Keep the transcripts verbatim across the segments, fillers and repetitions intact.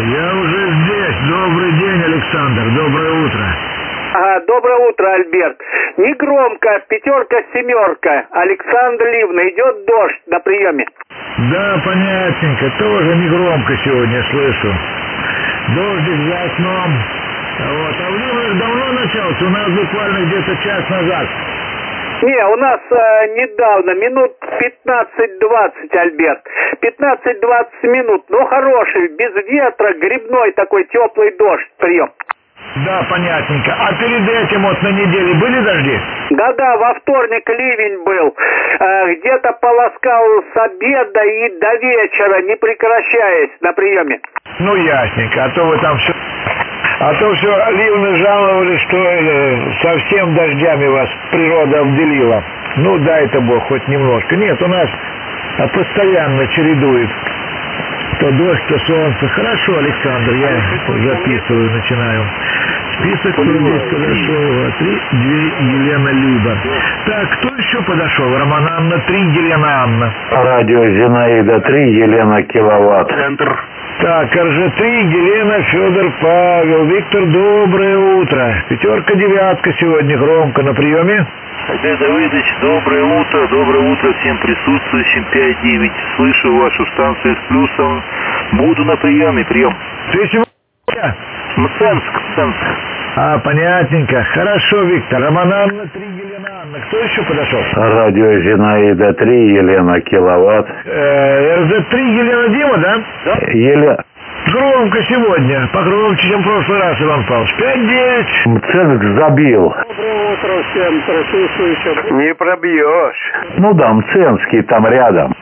Я уже здесь. Добрый день, Александр. Доброе утро. Ага, доброе утро, Альберт. Не громко, пятерка-семерка. Александр Ливна, идет дождь на приеме. Да, понятненько. Тоже не громко сегодня слышу. Дождик за окном. Вот. А в Ливнах давно начался? У нас буквально где-то час назад. Не, у нас э, недавно, минут пятнадцать-двадцать, Альберт. пятнадцать-двадцать минут, ну хороший, без ветра, грибной такой теплый дождь, прием. Да, понятненько. А перед этим вот на неделе были дожди? Да-да, во вторник ливень был. Э, где-то полоскал с обеда и до вечера, не прекращаясь на приеме. Ну, ясненько. А то вы там все... А то все Ливны жаловались, что э, совсем дождями вас природа обделила. Ну, дай-то Бог, хоть немножко. Нет, у нас а, постоянно чередует. То дождь, то солнце. Хорошо, Александр, я записываю, начинаю. Список здесь подошел. Три, две, Елена Люба. Так, кто еще подошел? Роман Анна, три, Елена Анна. Радио Зинаида, три, Елена Киловатт. Центр. Так, эр жэ три, Елена, Федор, Павел. Виктор, доброе утро. Пятерка, девятка сегодня громко на приеме. Альберт Давыдович, доброе утро, доброе утро всем присутствующим. пять девять, слышу вашу станцию с плюсом. Буду на приеме, прием. Ты сегодня? Мценск, Мценск. А, понятненько. Хорошо, Виктор. Роман Анна, три, Елена Анна. Кто еще подошел? Радио Зинаида, три, Елена Киловатт. Э, эр зэ три, Елена Дима, да? Да. Елена. Громко сегодня. Погромче, чем в прошлый раз, Иван Павлович. пять девять. Мценск забил. Доброе утро всем присутствующим. Не пробьешь. Ну да, Мценский там рядом.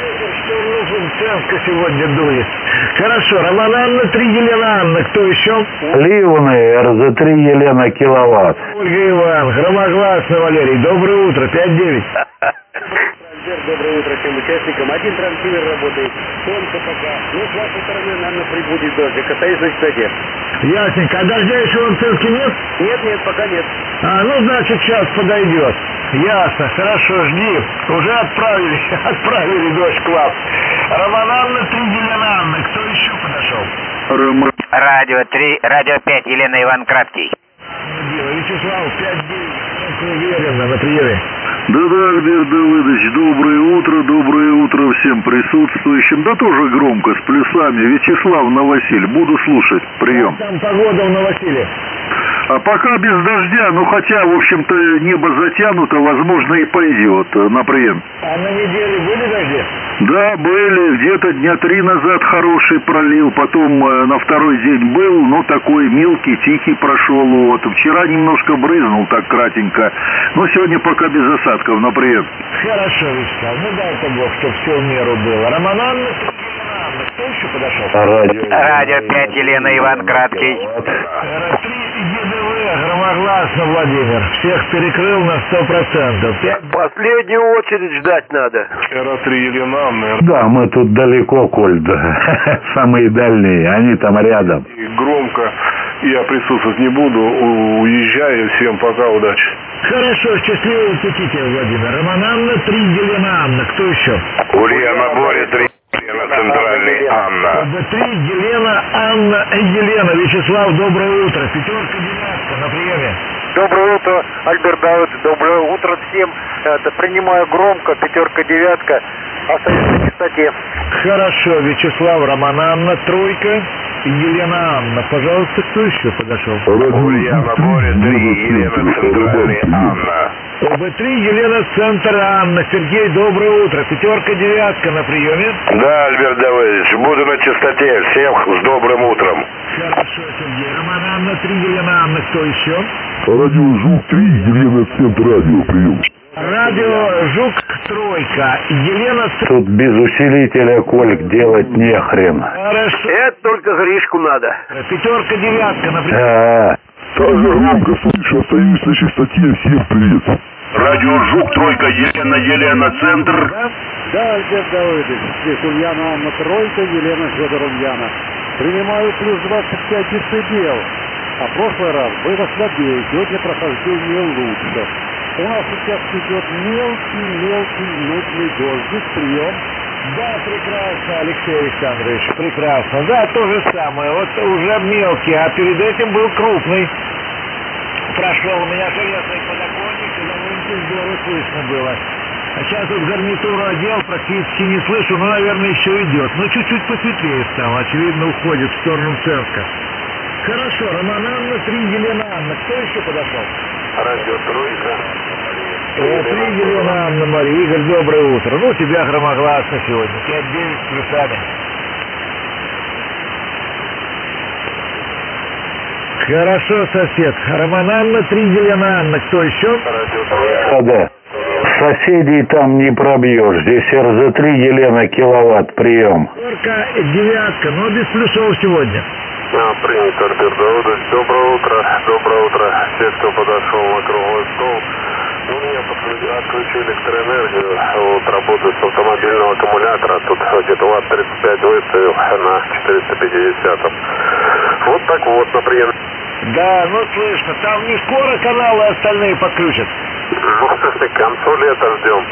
Мценска сегодня дует. Хорошо. Роман Анна, три, Елена Анна. Кто еще? Ливны, эр зэ три, Елена Киловатт. Ольга Иван, громогласно, Валерий. Доброе утро. пять девять. Доброе утро всем участникам. Один трансивер работает. Солнце пока. Ну, с вашей стороны, наверное, прибудет дождик. Остаюсь на частоте. Ясненько. А дождя еще в Мценске нет? Нет, нет, пока нет. А, ну, значит, сейчас подойдет. Ясно. Хорошо, жди. Уже отправили. Отправили дождь к вам. Роман Анна, три, Елена Анна. Кто еще подошел? Рома. Радио три, радио пять, Елена Иван Краткий. Вячеслав, пять девять. Уверенно, на приеме. Да-да, Альберт Давыдович, доброе утро, доброе утро всем присутствующим. Да тоже громко, с плюсами. Вячеслав, Новосиль, буду слушать. Прием. Как там погода в Новосиле? А пока без дождя, ну хотя, в общем-то, небо затянуто, возможно, и пойдет на прием. А на неделе были дожди? Да, были. Где-то дня три назад хороший пролил, потом э, на второй день был, но такой мелкий, тихий прошел. Вот. Вчера немножко брызнул так кратенько, но сегодня пока без осадков на прием. Хорошо, Вячеслав, ну дай-ка Бог, чтобы все в меру было. Роман Анна, кто еще подошел? Радио, Радио пять, Елена Иван Краткий. Три ЕДВ, громогласно, Владимир. Всех перекрыл на сто процентов. Последнюю очередь ждать надо. эр три, Елена Анна. Да, мы тут далеко, Коль, да. Самые дальние, они там рядом. И громко я присутствовать не буду. Уезжаю. Всем пока, удачи. Хорошо, счастливого пути тебе, Владимир. Роман Анна, три, Елена Анна. Кто еще? Ульяна Боря, три, Елена Центральный, Анна. три, Елена, Анна, Елена. Вячеслав, доброе утро. Пятерка, девятка, на приеме. Доброе утро, Альберт Давыдович. Доброе утро всем. Это, принимаю громко, пятерка, девятка. Остаюсь на частоте. Хорошо, Вячеслав, Роман Анна, тройка, Елена Анна. Пожалуйста, кто еще подошел? Ульяна Боря, три, Елена Центральный, Анна. бэ три, Елена, Центр, Анна. Сергей, доброе утро. Пятерка, девятка на приеме. Да, Альберт Давыдович, буду на частоте. Всем с добрым утром. Хорошо, Сергей. Роман Анна, три, Елена Анна. Кто еще? Радио Жук три, Елена Центр радио, прием. Радио Жук, тройка. Елена, Центр. Тут без усилителя, Коль, делать не хрен. Хорошо. Это только Гришку надо. Пятерка, девятка на приеме. А, Тоже громко слышу, остаюсь на частоте, всем привет. Радио Жук, тройка, Елена, Елена, Центр. Да, Альберт Давыдович. Здесь Ульяна Анна, тройка, Елена, Федор, Ульяна. Принимаю плюс двадцать пять децибел. А в прошлый раз было слабее, сегодня прохождение лучше. У нас сейчас идет мелкий-мелкий нудный дождик, прием. Да, прекрасно, Алексей Александрович, прекрасно. Да, то же самое. Вот уже мелкий, а перед этим был крупный. Прошел у меня железный подоконник, и довольно здорово слышно было. А сейчас вот гарнитуру одел, практически не слышу, но, наверное, еще идет. Но чуть-чуть посветлее стало, очевидно, уходит в сторону Мценска. Хорошо, Роман Анна, три, Елена Анна. Кто еще подошел? Радио Тройка. Э, три, Елена Анна, Мария. Игорь, доброе утро. Ну, тебя громогласно сегодня. пять девять с плюсами. Хорошо, сосед. Роман Анна, три, Елена Анна. Кто еще? Радио Тройка. Да. Соседей там не пробьешь. Здесь эр зэ три, Елена, киловатт, прием. Горка, девятка, но без плюсов сегодня. А, принято, Альберт Давыдович. Доброе утро. Доброе утро. Все, кто подошел на круглый стол. У меня подключили, отключили электроэнергию. Вот работаю с автомобильного аккумулятора. Тут где-то ватт тридцать пять выставил на четыреста пятьдесят. Вот так вот, например. Да, ну слышно, там не скоро каналы остальные подключат. Ну, к концу лета ждем.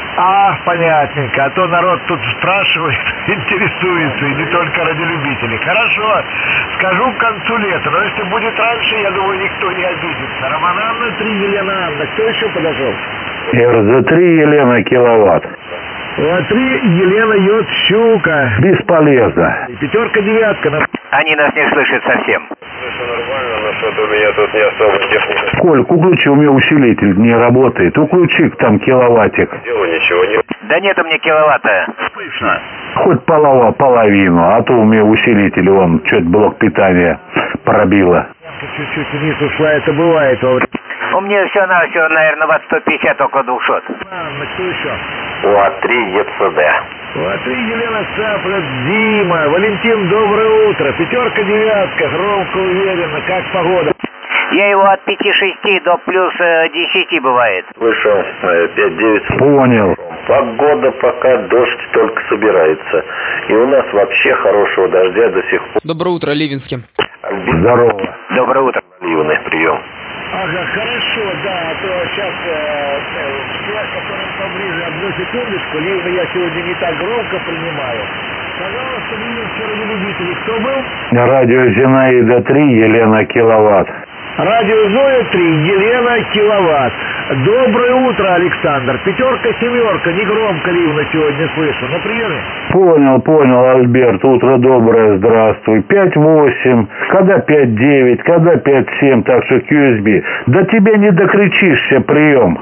А, понятненько, а то народ тут спрашивает, интересуется, и не только радиолюбители. Хорошо, скажу к концу лета, но если будет раньше, я думаю, никто не обидится. Роман Анна, три, Елена Анна. Кто еще подошел? эр зэ три, Елена, киловатт. Вот три, Елена Йод Щука. Бесполезно. И пятерка, девятка. На... Они нас не слышат совсем. Слышу нормально, но что-то у меня тут не особо техника. Коль, включи, у меня усилитель не работает. Включи там киловаттик. Делу ничего не... Да нет у меня киловатта. Слышно. Хоть полова, половину, а то у меня усилитель, вон, что-то блок питания пробило. Чуть-чуть вниз ушла, это бывает. У меня все на все, наверное, ватт сто пятьдесят, около двухсот. Анна, кто еще? УА-три, ЕЦД. УА-три, Елена Цапля, Дима. Валентин, доброе утро. Пятерка, девятка, громко, уверенно. Как погода? Я его от пяти-шести до плюс десяти бывает. Вышел пять девять. Понял. Погода пока, дождь только собирается. И у нас вообще хорошего дождя до сих пор. Доброе утро, Ливинский. Здорово. Доброе утро. Ливный прием. Ага, хорошо, да, а то сейчас э, связь, которая поближе, одну секундочку, Ливна я сегодня не так громко принимаю. Пожалуйста, Ливинские радиолюбители, кто был? Радио Зинаида три, Елена, киловатт. Радио Зоя три, Елена, киловатт. Доброе утро, Александр. Пятерка, семерка, не громко Ливна сегодня слышу. На приеме? Понял, понял, Альберт. Утро доброе, здравствуй. пять восемь, когда пять девять, когда пять семь, так что кью эс би. До тебя не докричишься, прием.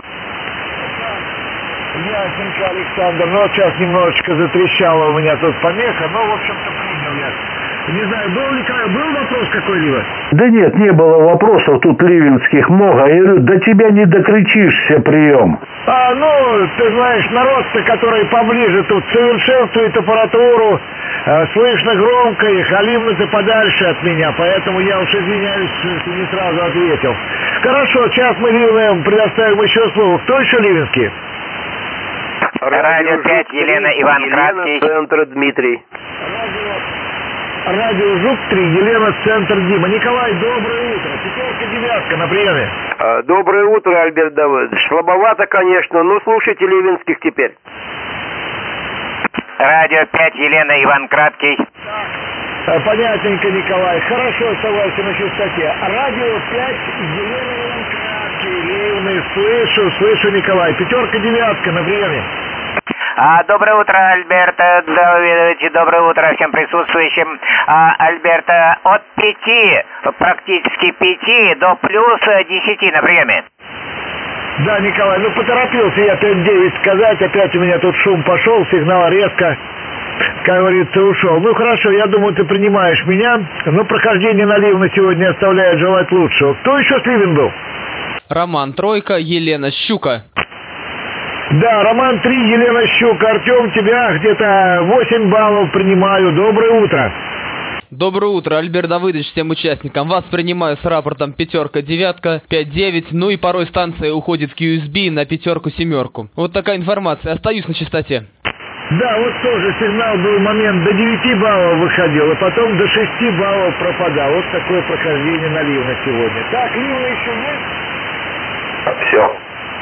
Ясненько, Александр. Ну, вот сейчас немножечко затрещала у меня тут помеха, но, в общем-то, принял я. Не знаю, был ли был вопрос какой-либо? Да нет, не было вопросов, тут ливенских много. Я говорю, до тебя не докричишься, прием. А, ну, ты знаешь, народ-то, который поближе тут совершенствует аппаратуру, э, слышно громко их, а Ливна-то подальше от меня, поэтому я уж извиняюсь, что не сразу ответил. Хорошо, сейчас мы Ливне предоставим еще слово. Кто еще Ливенский? Радио пять, Елена, Иван Краткий. Центр Дмитрий. Радио Жук три, Елена, Центр Дима. Николай, доброе утро. Пятерка, девятка на приеме. А, доброе утро, Альберт Давыдович. Слабовато, конечно, но слушайте Ливенских теперь. Радио пять, Елена, Иван Краткий. А, понятненько, Николай. Хорошо, оставайся на частоте. Радио пять, Елена, Иван Краткий. Ливны, слышу, слышу, Николай. Пятерка, девятка на приеме. А, доброе утро, Альберт Давидович, доброе утро всем присутствующим. А, Альберт, от пяти, практически пяти до плюс десяти на приеме. Да, Николай, ну поторопился я пять девять сказать, опять у меня тут шум пошел, сигнал резко, как говорится, ушел. Ну хорошо, я думаю, ты принимаешь меня, но прохождение на Ливна сегодня оставляет желать лучшего. Кто еще с Ливен был? Роман Тройка, Елена Щука. Да, Роман три, Елена Щука. Артем, тебя где-то восемь баллов принимаю. Доброе утро. Доброе утро, Альберт Давыдович, всем участникам. Вас принимаю с рапортом пятерка, девятка, пять девять, ну и порой станция уходит в кью эс би на пятерку, семерку. Вот такая информация. Остаюсь на частоте. Да, вот тоже сигнал был момент, до девяти баллов выходил, а потом до шести баллов пропадал. Вот такое прохождение на Ливна сегодня. Так, Ливна еще есть? Все.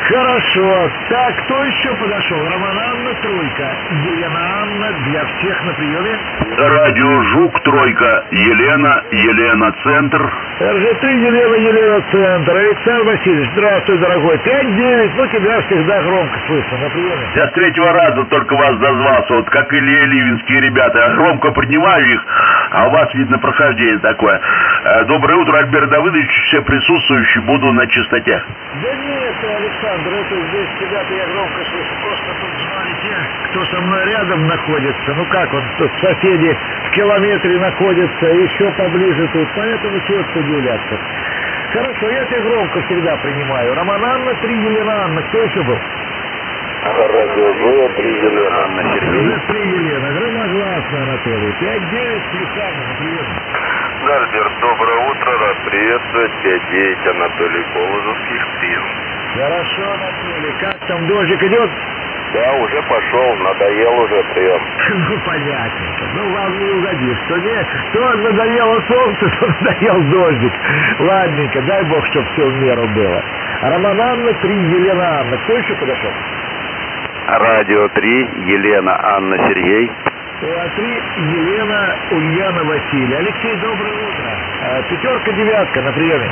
Хорошо. Так, кто еще подошел? Роман Анна, тройка. Елена Анна, для всех на приеме. Радио Жук, тройка. Елена, Елена, центр. эр жэ три, Елена, Елена, центр. Александр Васильевич, здравствуй, дорогой. пять девять, ну тебя всегда громко слышно на приеме. Я с третьего раза только вас дозвался, вот как Илья Ливинские ребята. Я громко принимаю их, а у вас, видно, прохождение такое. Доброе утро, Альберт Давыдович, все присутствующие, буду на чистоте. Да нет, Александр, это здесь тебя-то я громко слышу. Просто тут знали те, кто со мной рядом находится. Ну как он, тут соседи в километре находятся, еще поближе тут. Поэтому чего тут удивляться. Хорошо, я тебя громко всегда принимаю. Роман Анна, три, Елена Анна. Кто еще был? Радио Жук, три, Елена Анна, Сергей. три, Елена. Громогласно, Анатолий. пять девять, Александр, например. Да, Альберт, доброе утро, рад приветствовать. пять девять, Анатолий Полозовских, прием. Хорошо, Анатолий. Как там, дождик идет? Да, уже пошел, надоел уже прием. Ну, понятненько. Ну, вам не угодишь. Что, не, то надоело солнце, то надоел дождик. Ладненько, дай бог, чтобы все в меру было. Роман Анна, три, Елена Анна. Кто еще подошел? Радио три, Елена Анна, Сергей. А три, Елена, Ульяна, Василий. Алексей, доброе утро. А, пятерка, девятка на приеме.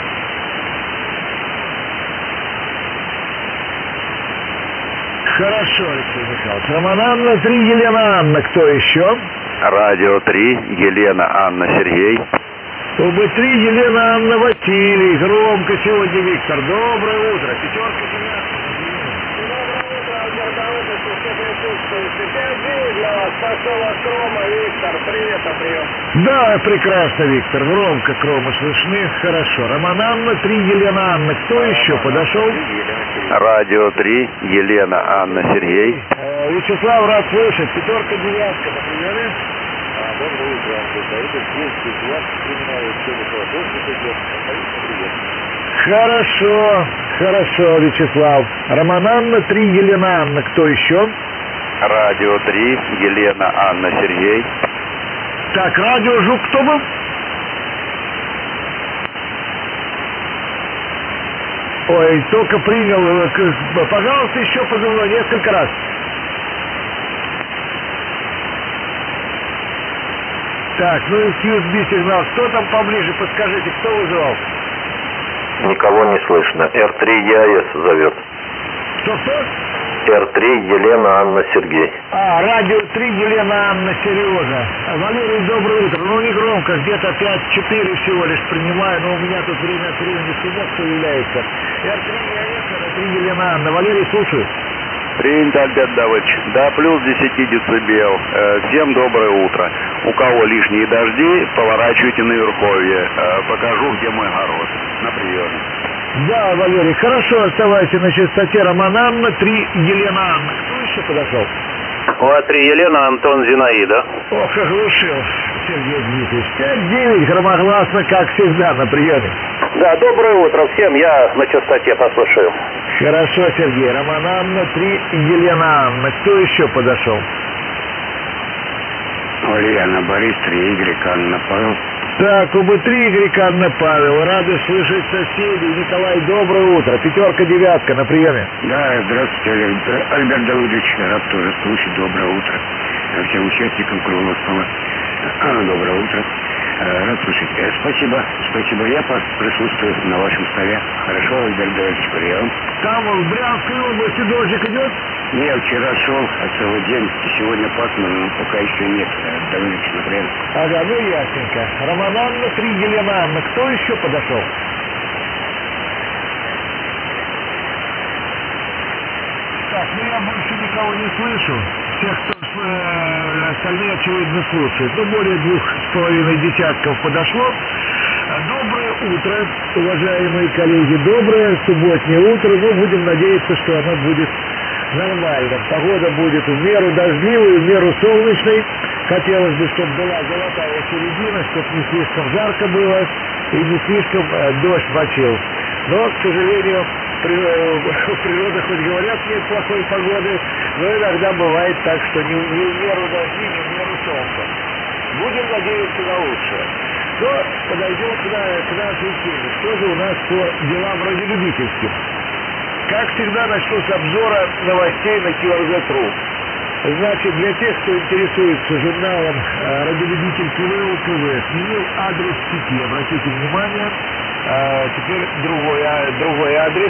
Хорошо, Алексей Михайлович. Роман Анна, три, Елена Анна. Кто еще? Радио три, Елена Анна, Сергей. Оба три, Елена Анна, Василий. Громко сегодня, Виктор. Доброе утро. Пятерка, девятка. Доброе утро, Альберт Давыдович. Все присутствующие. пять девять для вас. Пошел Крома, Виктор. Привет, прием. Да, прекрасно, Виктор. Громко Крома слышны. Хорошо. Роман Анна, три, Елена Анна. Кто еще подошел? Радио три, Елена Анна, Сергей. Э, Вячеслав, рад слышать. Пятерка, девятка, например. Хорошо, хорошо, Вячеслав. Роман Анна, три, Елена Анна. Кто еще? Радио три, Елена Анна, Сергей. Так, радио Жук, кто был? Ой, только принял. Пожалуйста, еще позвони несколько раз. Так, ну и кью эс би сигнал. Кто там поближе? Подскажите, кто вызывал? Никого не слышно. эр три ЕАЭС зовет. Кто-кто? эр три Елена Анна, Сергей. А, радио три, Елена Анна, Сережа. А, Валерий, доброе утро. Ну, не громко, где-то пять-четыре всего лишь принимаю, но у меня тут время от времени сумок появляется. эр три, ЕАЭС, эр три, Елена Анна. Валерий, слушаю. Принято, Альберт Давыдович. До плюс десять децибел. Э, всем доброе утро. У кого лишние дожди, поворачивайте на Верховье. Э, покажу, где мой город. На приеме. Да, Валерий, хорошо, оставайся на частоте. Роман Анна, три, Елена Анна. Кто еще подошел? О, три Елена, Антон, Зинаида. Ох, оглушил, Сергей Дмитриевич. пять девять, громогласно, как всегда, на приеме. Да, доброе утро всем. Я на частоте послушаю. Хорошо, Сергей. Роман Анна, три, Елена Анна. Кто еще подошел? Ульяна, Борис, три, Игорь, Анна, Павел. Так, оба три, Игорь, Анна, Павел. Рады слышать соседей. Николай, доброе утро. Пятерка, девятка на приеме. Да, здравствуйте, Альберт Давыдович. Рад тоже слушать. Доброе утро всем участникам Круглого. Доброе утро. Рад слушать. Спасибо, спасибо. Я присутствую на вашем столе. Хорошо, Альберт Давыдович, прием. Там в Брянской области дождик идет? Я вчера шел, а целый день. Сегодня пасмурно, но пока еще нет. Давыдович, например. Ага, ну ясненько. Роман Анна, три, Елена Анна. Кто еще подошел? Так, ну я больше никого не слышу. Всех, кто э, остальные, очевидно, слушают. Ну, более двух с половиной десятков подошло. Доброе утро, уважаемые коллеги. Доброе субботнее утро. Ну, будем надеяться, что оно будет нормально. Погода будет в меру дождливой, в меру солнечной. Хотелось бы, чтобы была золотая середина, чтобы не слишком жарко было и не слишком э, дождь мочил. Но, к сожалению, природа, хоть говорят, нет плохой погоды, но иногда бывает так, что не, не в меру дожди, не в меру солнца. Будем надеяться на лучшее. Но подойдем к, на, к нашей теме. Что же у нас по делам вроде любительским? Как всегда, начну с обзора новостей на Киорзет.ру. Значит, для тех, кто интересуется журналом «Радиолюбитель КВ», КВ сменил адрес сети. Обратите внимание, теперь другой, другой адрес.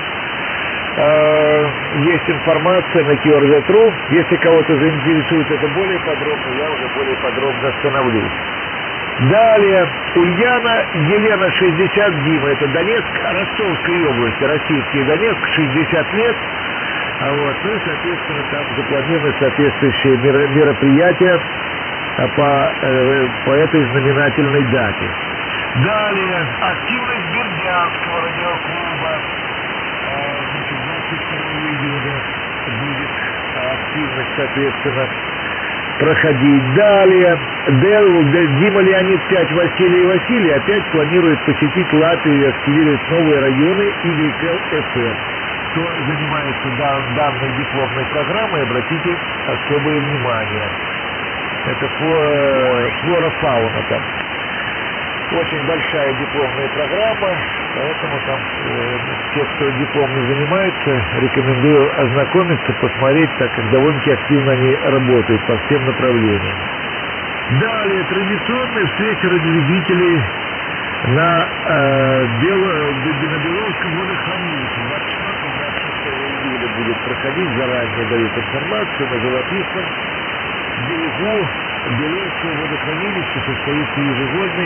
Есть информация на Киорзет.ру. Если кого-то заинтересует это более подробно, я уже более подробно остановлюсь. Далее, Ульяна Елена, шестьдесят, Дима, это Донецк, Ростовской области, российский Донецк, шестьдесят лет. А вот, ну и, соответственно, там запланированы соответствующие мероприятия по, э, по этой знаменательной дате. Далее, активность Бердянского радиоклуба. Значит, двадцать второго июня будет активность, соответственно, проходить. Далее, Дима Леонид пять, Василий Василий опять планирует посетить Латвию и активировать новые районы ИГК-ФР. Кто занимается данной дипломной программой, обратите особое внимание. Это флора-фауна там. Очень большая дипломная программа, поэтому там э, те, кто дипломно занимается, рекомендую ознакомиться, посмотреть, так как довольно-таки активно они работают по всем направлениям. Далее, традиционная встреча радиолюбителей на, э, Бело, на Беловском водохранилище. двадцать четвёртого — двадцать шестого июля будет проходить, заранее дают информацию на живописном берегу Беловского водохранилища состоится ежегодный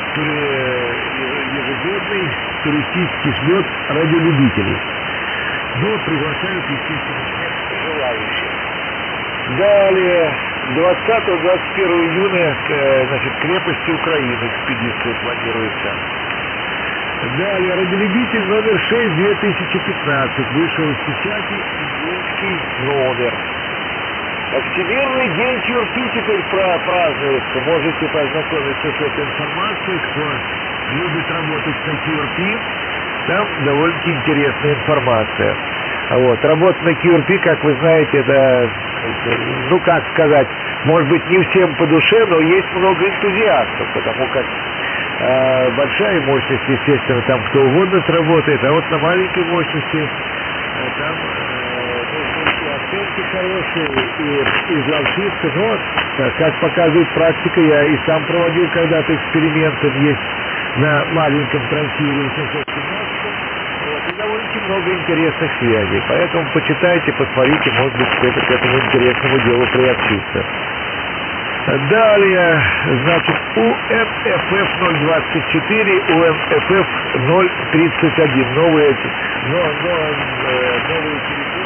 ежегодный туристический слет радиолюбителей. Но приглашают, естественно, всех желающих. Далее, двадцатого — двадцать первого июня, значит, крепости Украины экспедиция планируется. Далее, радиолюбитель номер шесть, две тысячи пятнадцать, вышел из печати июньский номер. Всемирный день КЮРПи теперь празднуется. Можете познакомиться с этой информацией, кто любит работать на КЮРПи. Там довольно-таки интересная информация. Вот. Работа на КЮРПи, как вы знаете, это, ну как сказать, может быть не всем по душе, но есть много энтузиастов, потому как э, большая мощность, естественно, там кто угодно сработает, а вот на маленькой мощности э, там оценки хорошие и изловчиться, но, как показывает практика, я и сам проводил когда-то эксперименты, есть на маленьком трансивере восемьсот семнадцать, вот, и довольно-таки много интересных связей, поэтому почитайте, посмотрите, может быть, кто-то к этому интересному делу приобщится. Далее, значит, У М Ф Ф ноль двадцать четыре, У М Ф Ф ноль тридцать один, новые, но, но, новые телефоны,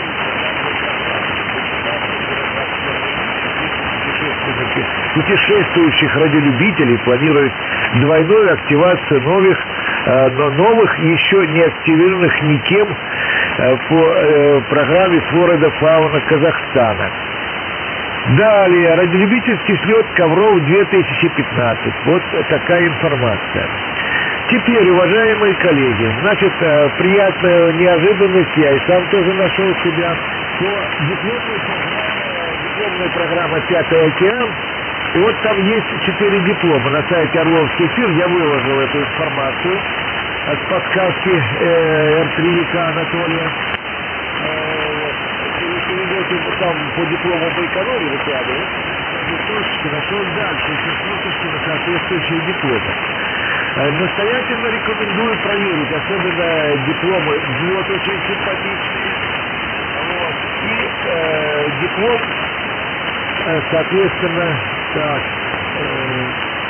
путешествующих радиолюбителей планирует двойную активацию новых, э, новых еще не активированных никем э, по э, программе «Флора Фауна Казахстана». Далее, радиолюбительский слет Ковров две тысячи пятнадцать. Вот такая информация. Теперь, уважаемые коллеги, значит, э, приятная неожиданность, я и сам тоже нашел себя, по дипломной программе, дипломная программа «Пятый океан». И вот там есть четыре диплома на сайте Орловский эфир. Я выложил эту информацию от подсказки э, Р три К Анатолия. Э, если вы будете там по диплому Байконуре выкладывать, точки нашел дальше, еще смотрите на соответствующие дипломы. Э, настоятельно рекомендую проверить, особенно дипломы взвод очень симпатичные. Вот. И э, диплом, э, соответственно, так, э,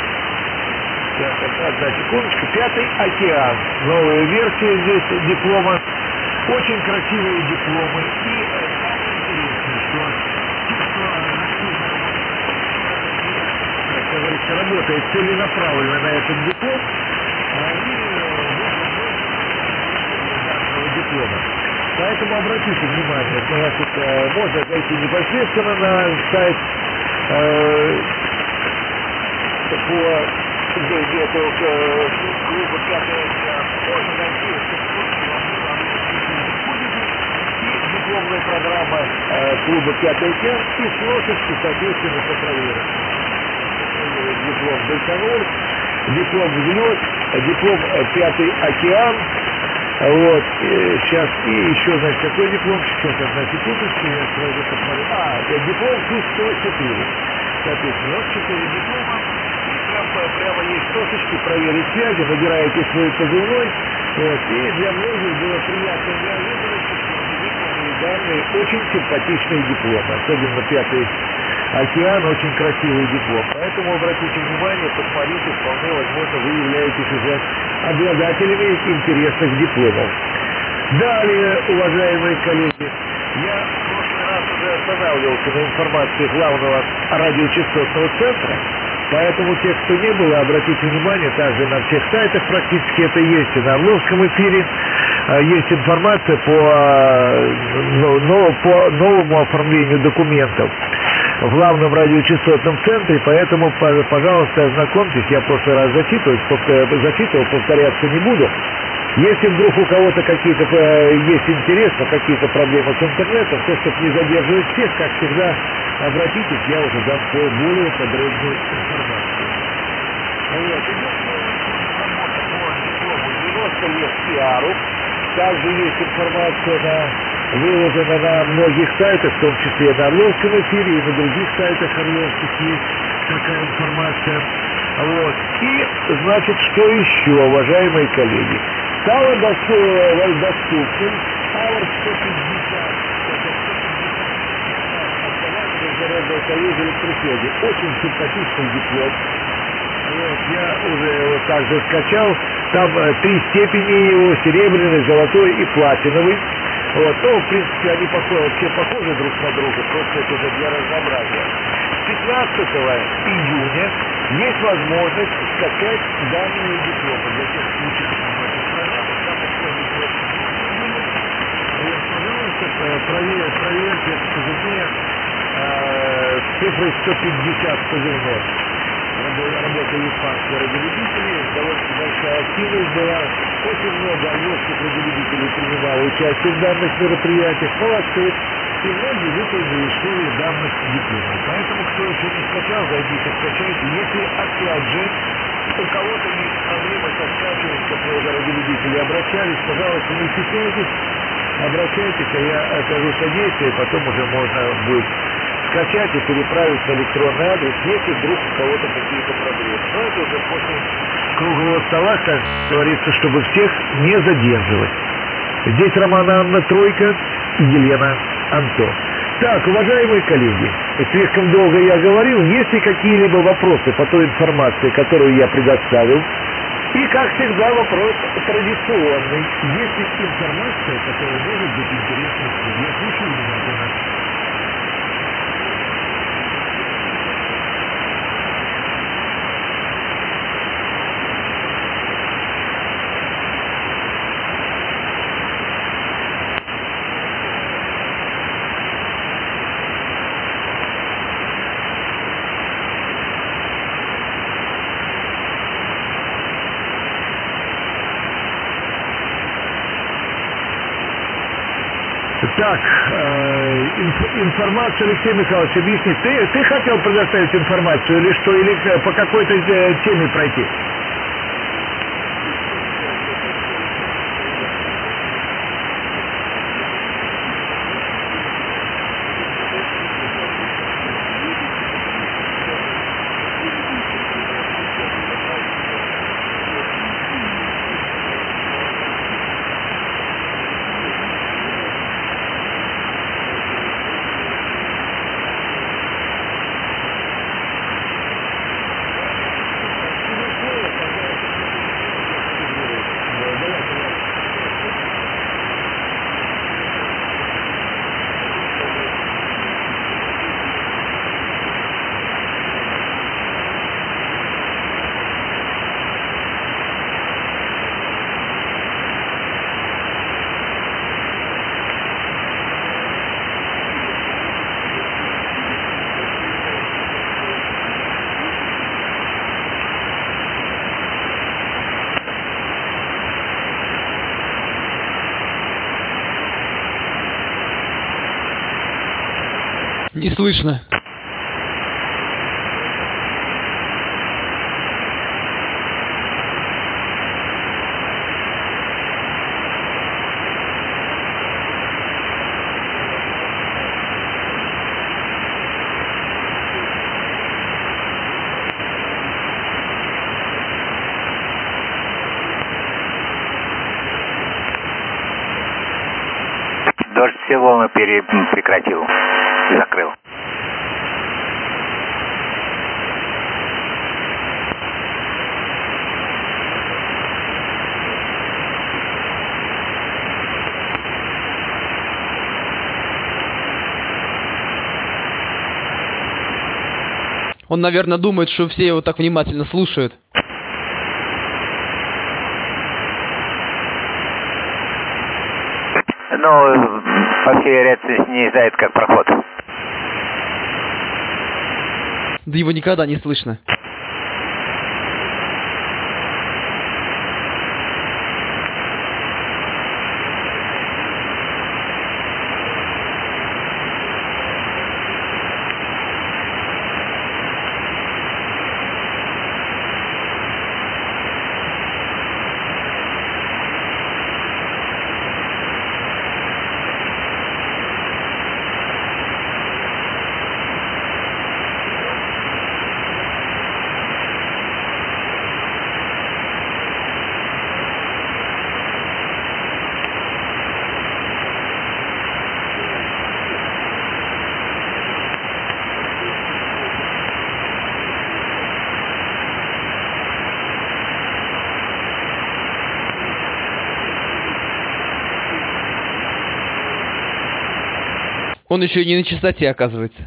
так, одна секундочку, «Пятый океан», новая версия здесь диплома, очень красивые дипломы, и э, самое интересное, что те, кто активно, как говорится, работает целенаправленно на этот диплом, они данного диплома. Поэтому обратите внимание, значит, э, можно зайти непосредственно на сайт э, по этого клуба «Пятый океан», можно найти и дипломная программа э, клуба «Пятый океан», и сносочки, соответственно, проверить. Диплом Байконур, диплом «Взлет», диплом «Пятый океан», Вот, и сейчас, и еще, значит, какой диплом, сейчас, одна секундочку, я сразу посмотрю. А, диплом Ту сто четыре. Соответственно, вот четыре диплома. И прям, прямо есть сосочки проверить связи, набираете свой позывной. Вот, и для многих было приятно неожиданность, что дипломные данные очень симпатичные дипломы. Особенно пятый океан, очень красивый диплом. Поэтому обратите внимание, посмотрите, вполне возможно, вы являетесь уже обладателями интересных дипломов. Далее, уважаемые коллеги, я в прошлый раз уже останавливался на информации главного радиочастотного центра, поэтому те, кто не было, обратите внимание, также на всех сайтах практически это есть, и на Орловском эфире есть информация по, но, по новому оформлению документов в главном радиочастотном центре, поэтому, пожалуйста, ознакомьтесь, я в прошлый раз зачитывал, зачитывал, повторяться не буду. Если вдруг у кого-то какие-то есть интерес, какие-то проблемы с интернетом, то, чтобы не задерживать всех, как всегда, обратитесь, я уже дам более подробную информацию. Вот, идет работа по диплому девяносто лет пиару. Также есть информация, на, выложена на многих сайтах, в том числе на Орловском эфире, и на других сайтах Орловских есть такая информация. Вот. И, значит, что еще, уважаемые коллеги? Стало доступным Ауэр сто пятьдесят, это Международного союза электросвязи. Очень симпатичный диплом. Вот, я уже его также скачал. Там э, три степени его: серебряный, золотой и платиновый. Вот, ну, в принципе, они похожи, все похожи друг на друга, просто это уже для разнообразия. пятнадцатого июня есть возможность скачать данные дипломы для тех случаев, в эту программу. Там условия вот, пожалуйста, проверь, проверьте это позывные э, цифры сто пятьдесят позывных. Работали испанские радиолюбители, довольно большая активность была, очень много орловских радиолюбителей принимало участие в данных мероприятиях, молодцы, и многие выполнили условия данных дипломов. Поэтому, кто еще не скачал, зайдите, скачайте. Если, опять же, у кого-то есть проблемы со скачиванием, как вы уже радиолюбители обращались, пожалуйста, не стесняйтесь, обращайтесь, а я окажу содействие, потом уже можно будет скачать и переправить на электронный адрес, если вдруг у кого-то какие-то проблемы. Но это уже после круглого стола, как говорится, чтобы всех не задерживать. Здесь Романа Анна Тройка и Елена Антон. Так, уважаемые коллеги, слишком долго я говорил, есть ли какие-либо вопросы по той информации, которую я предоставил? И, как всегда, вопрос традиционный. Есть ли информация, которая может быть интересна всем? Я слушаю внимательно. Так, э, инф, информацию, Алексей Михайлович, объясни, ты, ты хотел предоставить информацию или что, или по какой-то э, теме пройти? Не слышно. все волны пере... прекратил, закрыл. Он, наверное, думает, что все его так внимательно слушают. Ну, по всей вероятности, не знает, как проход. Да его никогда не слышно. Он еще и не на частоте, оказывается.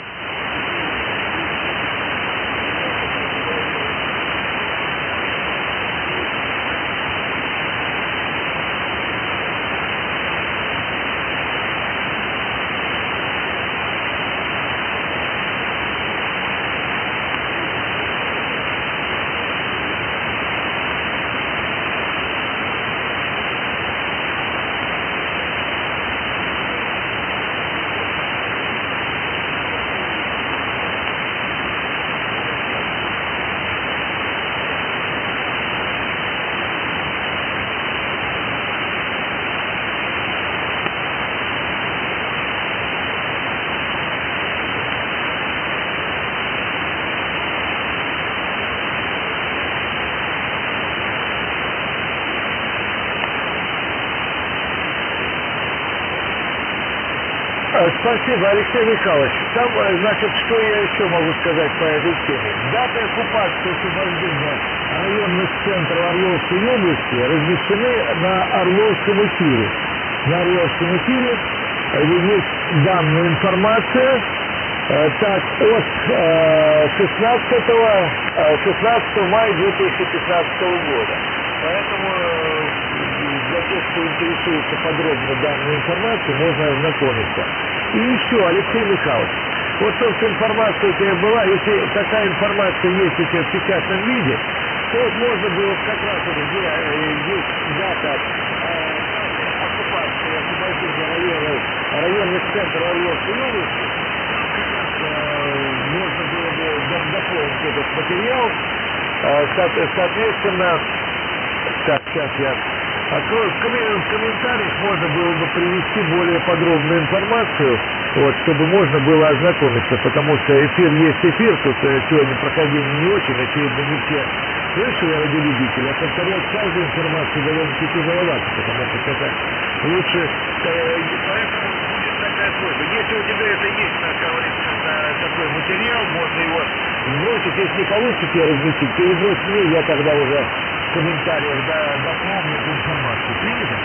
Спасибо, Алексей Михайлович. Там, значит, что я еще могу сказать по этой теме? Даты оккупации освобождения районных центров Орловской области размещены на Орловском эфире. На Орловском эфире есть данная информация. Так, от шестнадцатого мая две тысячи пятнадцатого года. Поэтому для тех, кто интересуется подробно данной информацией, можно ознакомиться. И еще, Алексей Михайлович, вот то, что информация у тебя была, если такая информация есть у тебя в печатном виде, то вот можно было как раз вот где есть дата оккупации, освобождения районов, районных центров Орловской области, можно было бы дополнить этот материал. Соответственно, так, сейчас я открою. В комментариях можно было бы привести более подробную информацию, вот, чтобы можно было ознакомиться, потому что эфир есть эфир, тут сегодня проходили не очень, очевидно, не все слышали радиолюбители, а повторять каждую информацию довольно-таки тяжеловато, потому что это лучше, поэтому будет такая просьба. Если у тебя это есть, как говорится, такой материал, можно его сбросить, если не получится тебе разместить, перебрось мне, я тогда уже в комментариях дополню эту информацию. Принято?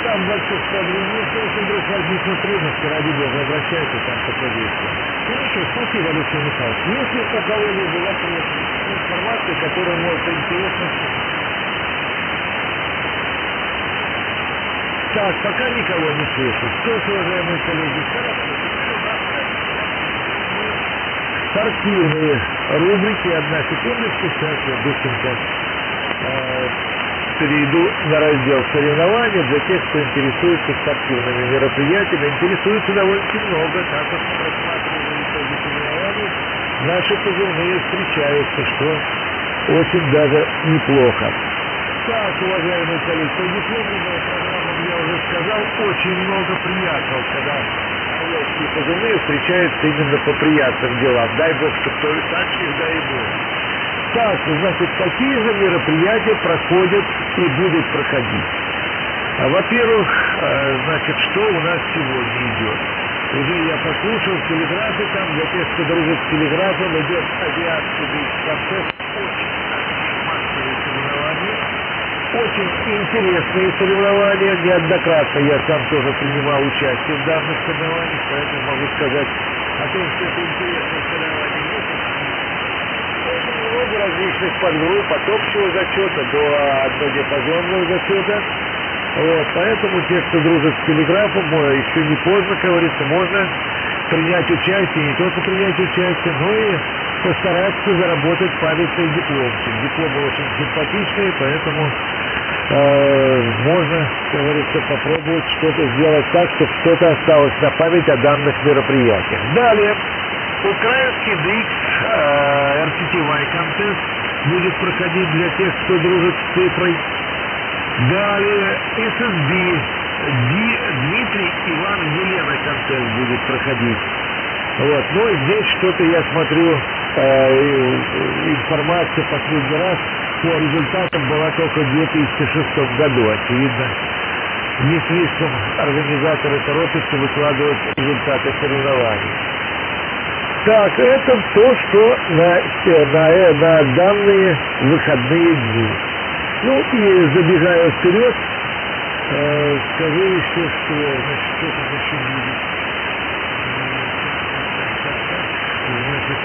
там больших проблем нет, если вдруг возникнут трудности, ради бога, обращайтесь, там посодействие. Хорошо, спасибо, Алексей Михайлович. Если у кого-либо вопросы, информация, которая может интересна. Так, пока никого не слышу. Что ж, уважаемые коллеги, спортивные рубрики, одна секундочку, сейчас я быстренько э, перейду на раздел соревнования для тех, кто интересуется спортивными мероприятиями. Интересуется довольно много, так как мы рассматриваем итоги соревнований, наши позывные встречаются, что очень даже неплохо. Так, уважаемые коллеги, по дипломной программе я уже сказал, очень много приятного, когда и позывные встречаются именно по приятным делам. Дай Бог, чтобы то так всегда и было. Так, значит, какие же мероприятия проходят и будут проходить? А, во-первых, значит, что у нас сегодня идет? Уже я послушал в телеграфе, там для тех, кто дружит с телеграфом, идет азиатский бейс-концерт. Очень массовые соревнования, очень интересные соревнования. Неоднократно я сам тоже принимал участие в данных соревнованиях, поэтому могу сказать о том, что это интересные соревнования. Много различных подгрупп, от общего зачета до однодиапазонного зачета. Вот, поэтому те, кто дружит с телеграфом, еще не поздно, как говорится, можно принять участие, не только принять участие, но и постараться заработать памятный дипломчик. Дипломы очень симпатичные, поэтому э, можно, как говорится, попробовать что-то сделать так, чтобы что-то осталось на память о данных мероприятиях. Далее, украинский ди икс э, эр ти ти вай контест будет проходить для тех, кто дружит с цифрой. Далее эс эс би Дмитрий Иван Елена контест будет проходить. Вот. Ну и здесь что-то я смотрю, э, информация последний раз по результатам была только в две тысячи шестом году. Очевидно, не слишком организаторы торопятся выкладывать результаты соревнований. Так, это то, что на, на, на данные выходные дни. Ну и забегая вперед, э, скажу еще, что, значит, что там еще будет. Значит,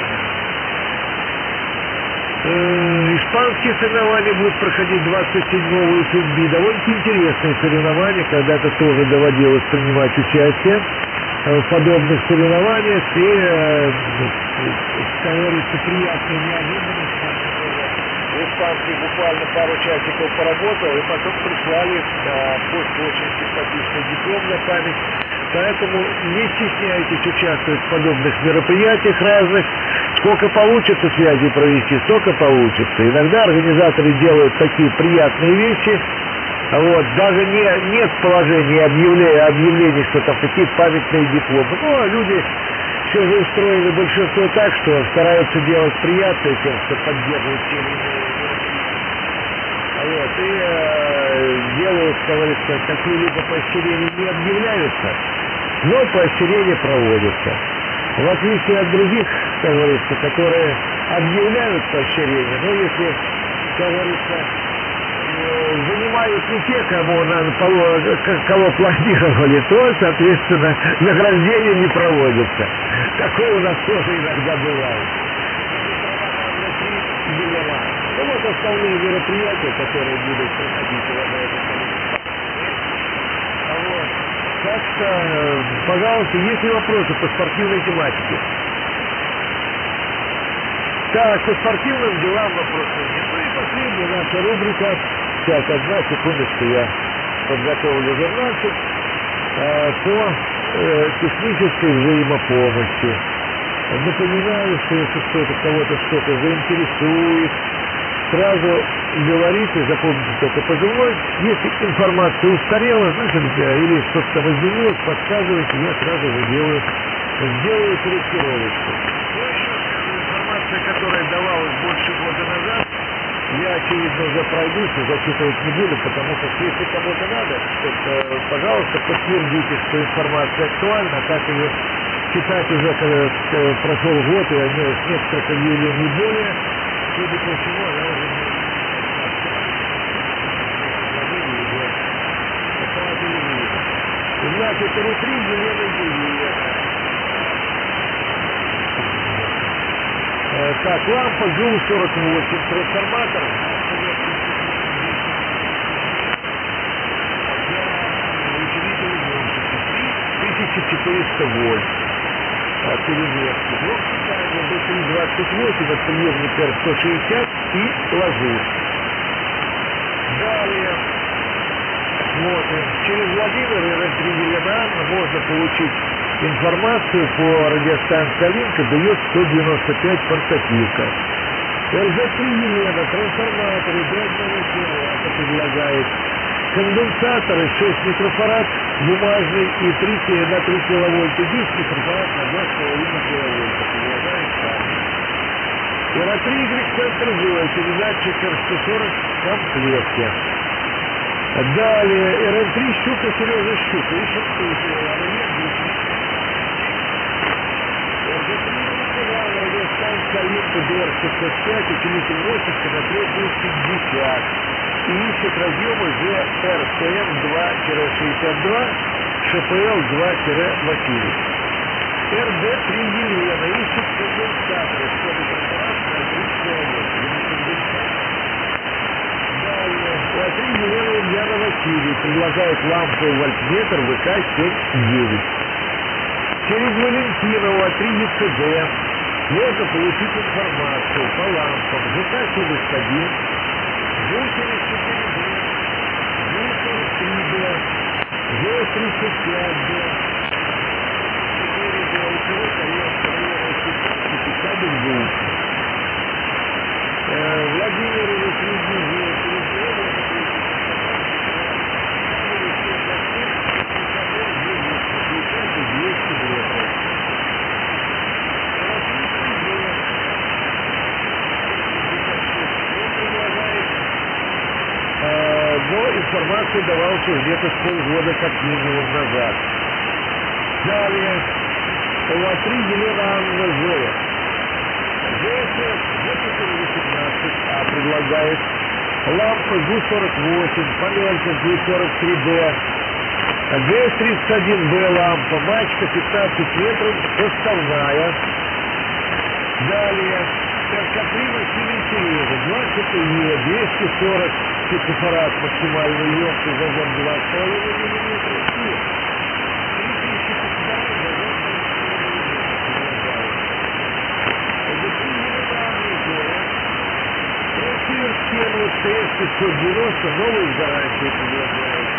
э, испанские соревнования будут проходить двадцать седьмого эф эс би. Довольно-таки интересные соревнования, когда-то тоже доводилось принимать участие в подобных соревнованиях, и, э, как говорится, приятные неожиданности. В Испании буквально пару часиков поработал, и потом прислали а, почту очень симпатичный диплом на память. Поэтому не стесняйтесь участвовать в подобных мероприятиях разных. Сколько получится связи провести, столько получится. Иногда организаторы делают такие приятные вещи. Вот, даже не, нет положения объявления, объявлений, что там какие-то памятные дипломы. Ну, а люди все же устроили большинство так, что стараются делать приятное тем, что поддерживают те или иные. Вот, и э, делают, как говорится, какие-либо поощрения не объявляются, но поощрения проводятся. В отличие от других, как говорится, которые объявляют поощрения, но если, как говорится, занимают не те, кого, кого планировали, то, соответственно, награждение не проводится. Такое у нас тоже иногда бывает. Ну вот основные мероприятия, которые будут проходить в этом. Вот. Так что, пожалуйста, есть ли вопросы по спортивной тематике? Так, по спортивным делам вопросов нет. Ну и последняя наша рубрика. Сейчас, одна секундочку, я подготовлю журнальчик э, по э, технической взаимопомощи. Напоминаю, что если кто-то кого-то что-то заинтересует, сразу говорите, запомните только позывной. Если информация устарела, значит, или что-то там изменилось, подсказывайте, я сразу же делаю, сделаю корректировочку. Информация, которая давалась больше года назад, я, очевидно, уже пройдусь и зачитывать не буду, потому что если кому-то надо, то, пожалуйста, подтвердите, что информация актуальна, так ее читать уже, когда прошел год, и они с некоторых объявлений более, судя по всему, она уже не актуальна. Значит, РУ-три Елена Юрьевна. Э, так, лампа ГУ сорок восемь, трансформатор. тысяча четыреста вольт. А переверки. Блок питания бэ три двадцать восемь, от приемника эр сто шестьдесят и ложу. Далее смотрим. Через Владимир и эр три Елена можно получить информацию по радиостанции Алинка, дает сто девяносто пять портативка. эр зэ три Елена, трансформаторы, дрожжевые киловатта предлагает. Конденсаторы шесть микрофарад бумажный и три на три киловольта, десять микрофарад на два с половиной киловольта. Предлагает сам. эр а три центр зоя, передатчик эр сто сорок в комплекте. Далее эр эм три щука, Сережа щука. Ищем слушаю. эр зэ три радиостанция Алинка дэ эр шестьсот пять, усилитель мощности на триста пятьдесят. И ищет разъемы жэ эр тэ эм два шестьдесят два, ша пэ эл два восемьдесят. эр дэ три Елена ищет конденсаторы, чтобы препарат на три киловольта. Далее, у а три Елена Ульяна Василий предлагает лампу вольтметр вэ ка семь девять. Через Валентинова а три е цэ дэ можно получить информацию по лампам жэ ка семьдесят один, жэ семьдесят четыре дэ, жэ сорок три дэ, жэ тридцать пять дэ, четыре дэ, упорот, корректор, пятьдесят ГУ. Владимир или три дэ, двести метров. Но информация давалась где-то с полгода как минимум назад. Далее, у а три Елена Анна Зоя. жэ эс эс жэ четыре восемнадцать а предлагает лампа ГУ сорок восемь, панелька ГУ сорок три дэ, джэ эс тридцать один бэ лампа, мачка пятнадцать метров, составная. Далее, Катрин Василий Сережа, двадцать е, двести сорок пикофарад максимальной емкость, зазор два с половиной миллиметра и три тысячи пикофарад зазор трансивер схемы тэ эс пятьсот девяносто, новые гарантии предлагают.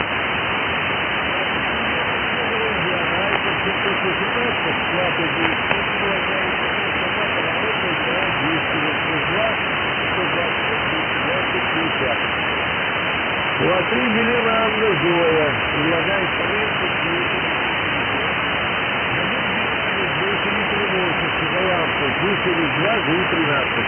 У а три Елена Анна Зоя предлагает проверку усилителя мощности на лампу ГУ семьдесят два, ГУ тринадцать.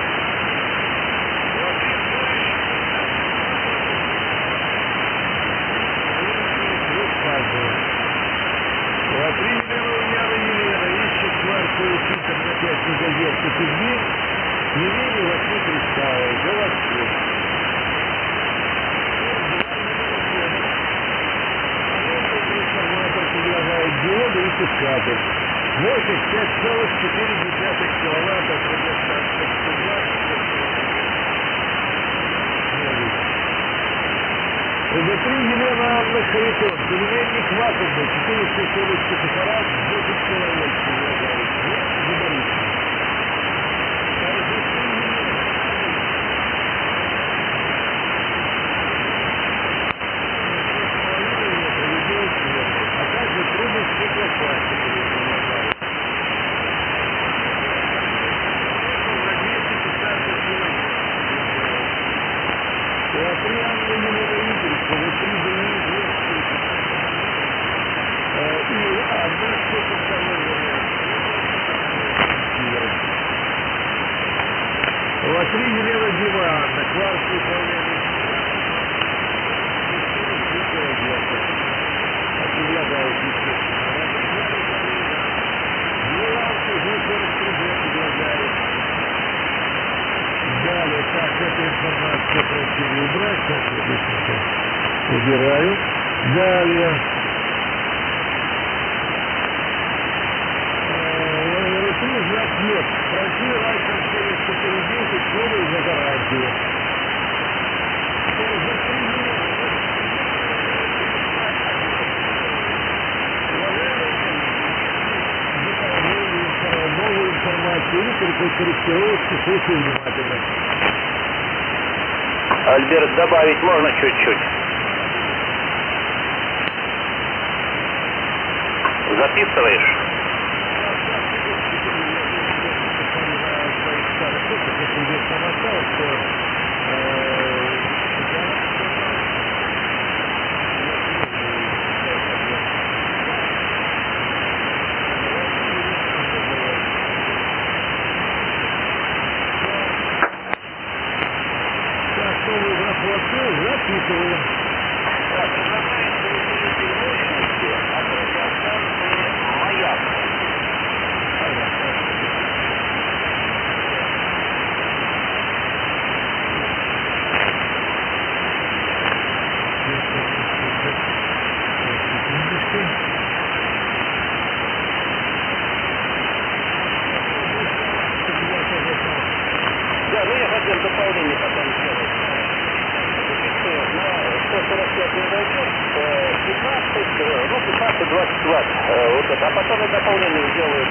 У а три Елена Ульяна Елена ищет кварцевый фильтр на пять мегагерц Кузьмин, Елене восьми кристаллов, заводской. Предлагает диоды и пускатель. Мощность пять целых четыре десятых киловатт от радиостанции сто двадцать. у бэ три Елена Анна Харитон. Переменник вакуумный, четыреста сорок пикофарад, десять киловольт предлагает. Габаритный. у а три Елена Диванна, кварц управления. Предлагают, естественно. Две лампы ГУ сорок три дэ предлагают. Далее, так, эту информацию просили убрать. Сейчас я быстренько убираю. Далее. корректировочки, слушаю внимательно. Альберт, добавить можно чуть-чуть? Записываешь? Записываем. Маяк. Да, ну я хотел дополнение потом сделать. На сто сорок пять мегагерц, пятнадцать, ну пятнадцать-двадцать ватт. Вот это. А потом я дополнение сделаю.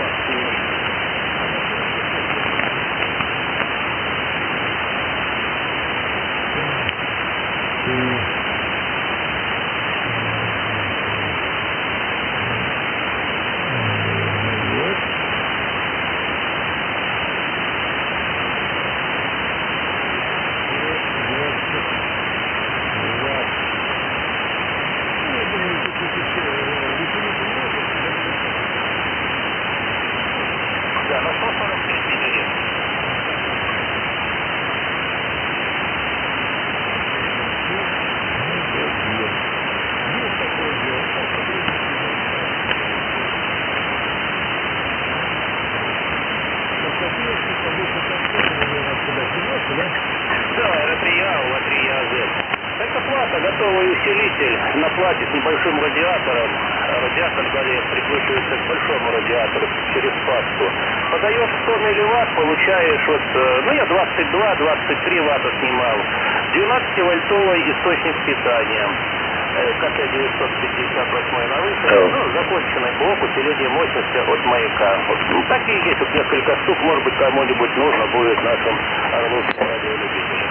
Да, на сто сорок пять мегагерц. Да, эр три а, эл три а зет. Это плата, готовый усилитель на плате с небольшим радиатором. Радиатор далее прикручивается к большому радиатору через пасту. Подаешь сто милливатт, получаешь вот, ну я двадцать два - двадцать три ватта снимал. двенадцативольтовый источник питания. ка тэ девятьсот пятьдесят восемь на выходе, ну, законченный блок усиления мощности от маяка. Вот, ну, такие есть вот несколько штук, может быть, кому-нибудь нужно будет нашим орловским радиолюбителям.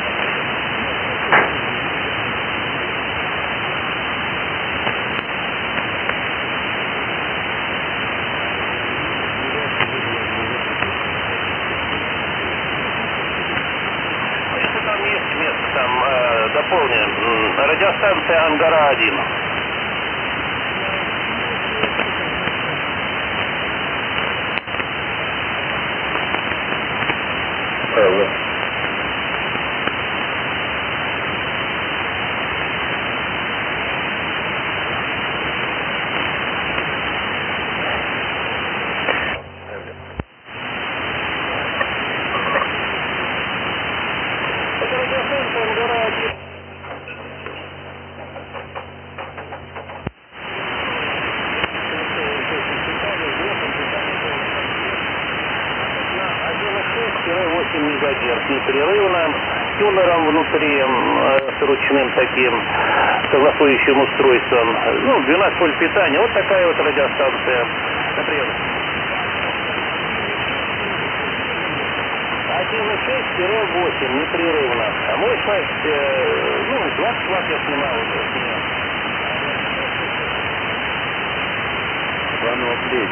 Там есть место, там э, дополним. Радиостанция Ангара один. Правда. Это радиостанция Ангара один. восемь мегагерц непрерывно, тюнером внутри, э, с ручным таким согласующим устройством, ну, двенадцать вольт питания, вот такая вот радиостанция, например. один и шесть - восемь непрерывно, а мощность, э, ну, двадцать ватт я снимал уже. Звонок есть.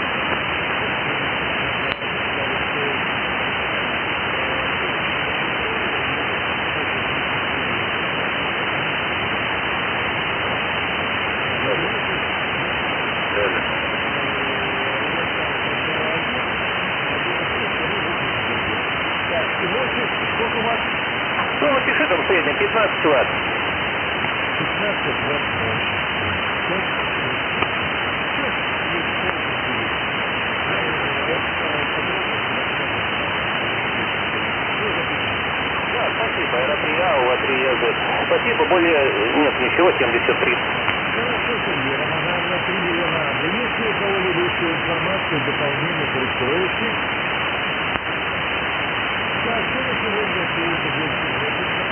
Ну, напиши там средний, пятнадцать ватт. пятнадцать ватт. Да, спасибо, эр три а, эл три а зет. Спасибо, более нет ничего, семьдесят три. Хорошо, Сергей Романовна, определена. Если у кого-либо еще информация, дополнение, корректировки, так, что на сегодня все это будет?